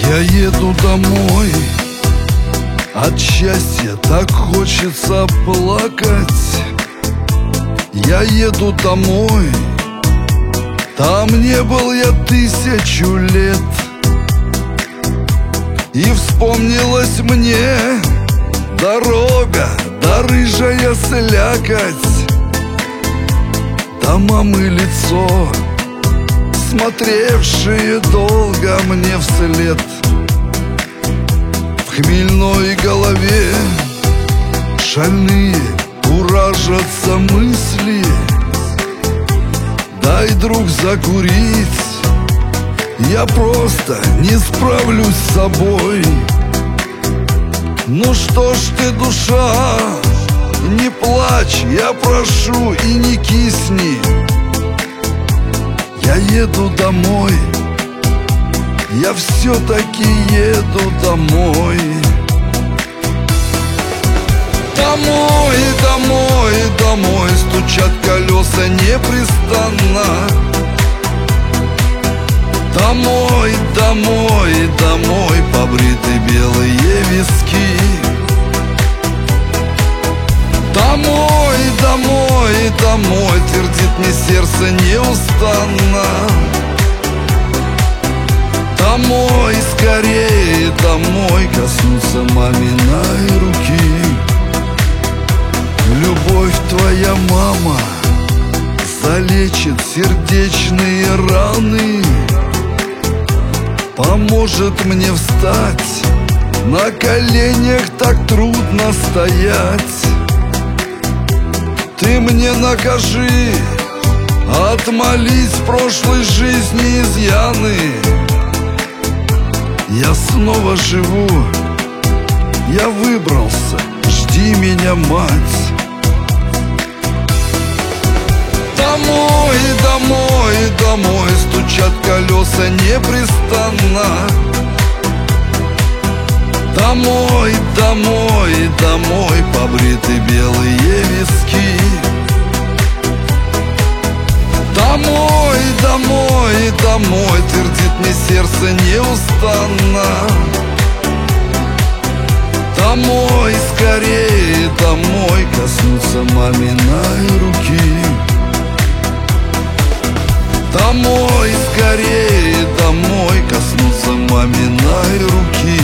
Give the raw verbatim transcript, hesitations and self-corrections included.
Я еду домой, от счастья так хочется плакать. Я еду домой, там не был я тысячу лет. И вспомнилась мне дорога, да рыжая слякоть, да мамы лицо, смотревшие долго мне вслед. В хмельной голове шальные куражатся мысли. Дай, друг, закурить, я просто не справлюсь с собой. Ну что ж ты, душа, не плачь, я прошу, и не кисни. Я еду домой, я все-таки еду домой. Домой, домой, домой, стучат колеса непрестанно. Домой, домой, домой, побриты белые виски. Домой, домой, домой, твердит мне сердце неустанно. Домой, скорее домой, коснуться маминой руки. Любовь твоя, мама, залечит сердечные раны, поможет мне встать, на коленях так трудно стоять. Ты мне накажи отмолить в прошлой жизни изъяны. Я снова живу, я выбрался, жди меня, мать. Домой, домой, домой, стучат колеса непрестанно. Домой, домой, домой, побриты белые виски. Домой, домой, домой, твердит мне сердце неустанно. Домой, скорее домой, коснуться маминой руки. Домой, скорее домой, коснуться маминой руки.